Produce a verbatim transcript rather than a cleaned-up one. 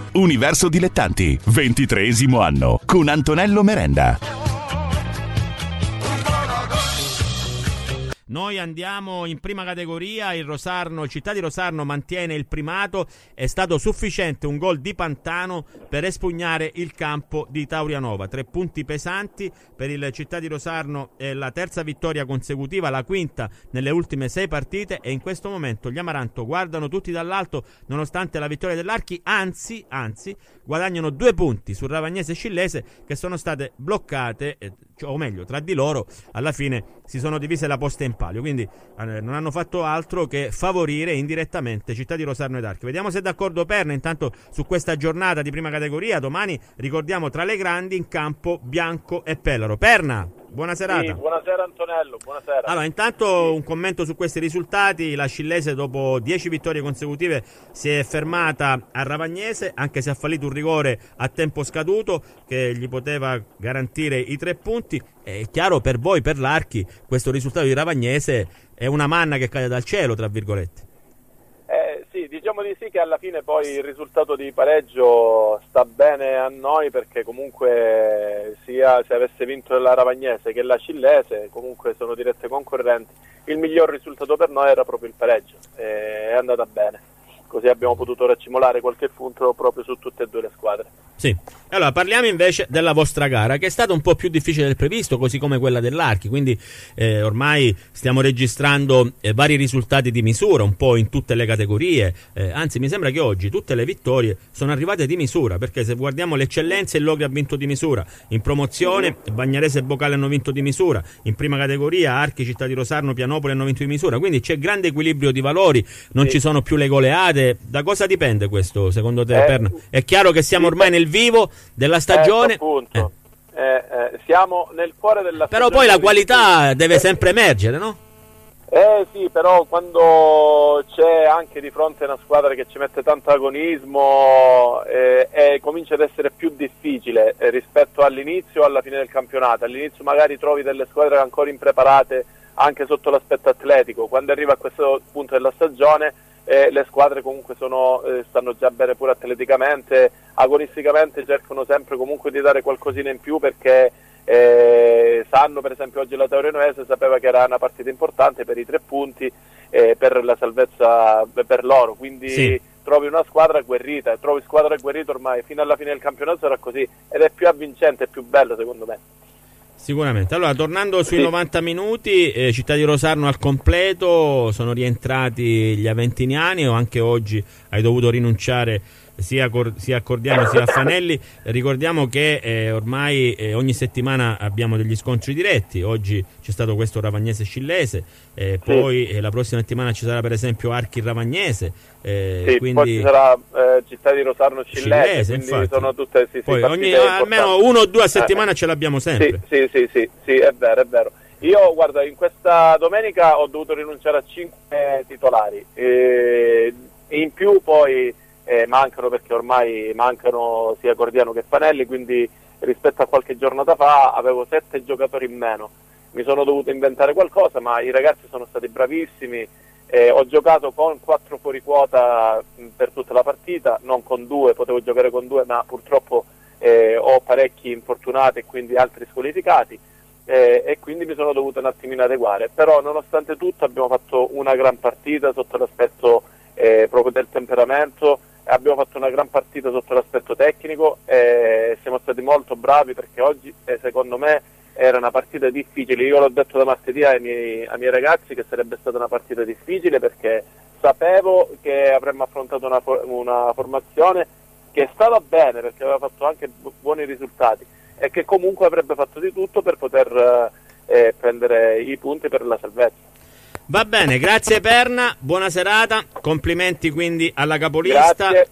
Universo Dilettanti, ventitreesimo anno, con Antonello Merenda. Noi andiamo in prima categoria, il Rosarno, il Città di Rosarno mantiene il primato, è stato sufficiente un gol di Pantano per espugnare il campo di Taurianova. Tre punti pesanti per il Città di Rosarno, è la terza vittoria consecutiva, la quinta nelle ultime sei partite, e in questo momento gli Amaranto guardano tutti dall'alto nonostante la vittoria dell'Archi, anzi, anzi guadagnano due punti su Ravagnese e Scillese che sono state bloccate, eh, o meglio tra di loro alla fine si sono divise la posta in palio, quindi eh, non hanno fatto altro che favorire indirettamente Città di Rosarno ed Archi. Vediamo se è d'accordo Perna intanto su questa giornata di prima categoria. Domani ricordiamo tra le grandi in campo Bianco e Pellaro. Perna, buona serata. Sì, buonasera Antonello, buonasera. Allora, intanto un commento su questi risultati. La Scillese dopo dieci vittorie consecutive si è fermata a Ravagnese, anche se ha fallito un rigore a tempo scaduto che gli poteva garantire i tre punti. È chiaro, per voi, per l'Archi, questo risultato di Ravagnese è una manna che cade dal cielo, tra virgolette. Eh, sì, diciamo di sì, che alla fine poi il risultato di pareggio sta bene a noi, perché comunque sia se avesse vinto la Ravagnese che la Scillese, comunque sono dirette concorrenti, il miglior risultato per noi era proprio il pareggio, eh, è andata bene, così abbiamo potuto raccimolare qualche punto proprio su tutte e due le squadre. Sì, allora parliamo invece della vostra gara, che è stata un po' più difficile del previsto, così come quella dell'Archi, quindi eh, ormai stiamo registrando eh, vari risultati di misura un po' in tutte le categorie, eh, anzi mi sembra che oggi tutte le vittorie sono arrivate di misura, perché se guardiamo le eccellenze il Logri ha vinto di misura, in promozione Bagnarese e Bocale hanno vinto di misura, in prima categoria Archi, Città di Rosarno, Pianopoli hanno vinto di misura, quindi c'è grande equilibrio di valori, non sì. ci sono più le goleade. Da cosa dipende questo secondo te, eh, Perna? È chiaro che siamo ormai nel vivo della stagione, ecco, appunto. Eh. Eh, eh, siamo nel cuore della però stagione, poi la qualità deve sempre emergere, no? Eh sì, però quando c'è anche di fronte una squadra che ci mette tanto agonismo eh, eh, comincia ad essere più difficile eh, rispetto all'inizio o alla fine del campionato. All'inizio magari trovi delle squadre ancora impreparate anche sotto l'aspetto atletico, quando arriva a questo punto della stagione eh, le squadre comunque sono, eh, stanno già bene pure atleticamente, agonisticamente cercano sempre comunque di dare qualcosina in più, perché eh, sanno, per esempio oggi la Taurianese sapeva che era una partita importante per i tre punti, eh, per la salvezza per loro, quindi sì. Trovi una squadra agguerrita, trovi squadra agguerrita ormai fino alla fine del campionato sarà così, ed è più avvincente, è più bello secondo me. Sicuramente. Allora, tornando sui sì. novanta minuti, eh, Città di Rosarno al completo, sono rientrati gli aventiniani, o anche oggi hai dovuto rinunciare sia, Cor- sia a Cordiano sia a Fanelli? Ricordiamo che eh, ormai eh, ogni settimana abbiamo degli scontri diretti, oggi c'è stato questo Ravagnese Scillese, eh, sì. poi eh, la prossima settimana ci sarà per esempio Archi Ravagnese, eh, sì, quindi... poi ci sarà eh, Città di Rosarno Scillese, Scillese, quindi infatti. sono tutte sì, sì, poi ogni, almeno uno o due a settimana eh. ce l'abbiamo sempre. Sì, sì, sì, sì, sì, è vero, è vero. Io, guarda, in questa domenica ho dovuto rinunciare a cinque titolari e in più poi eh, mancano, perché ormai mancano sia Cordiano che Fanelli, quindi rispetto a qualche giornata fa avevo sette giocatori in meno. Mi sono dovuto inventare qualcosa, ma i ragazzi sono stati bravissimi. Eh, ho giocato con quattro fuori quota mh, per tutta la partita, non con due, potevo giocare con due, ma purtroppo eh, ho parecchi infortunati e quindi altri squalificati. Eh, e quindi mi sono dovuto un attimino adeguare, però nonostante tutto abbiamo fatto una gran partita sotto l'aspetto eh, proprio del temperamento, abbiamo fatto una gran partita sotto l'aspetto tecnico e siamo stati molto bravi, perché oggi eh, secondo me era una partita difficile. Io l'ho detto da martedì ai miei, ai miei ragazzi che sarebbe stata una partita difficile, perché sapevo che avremmo affrontato una, una formazione che stava bene, perché aveva fatto anche bu- buoni risultati, e che comunque avrebbe fatto di tutto per poter eh, prendere i punti per la salvezza. Va bene, grazie Perna, buona serata, complimenti quindi alla capolista. Grazie,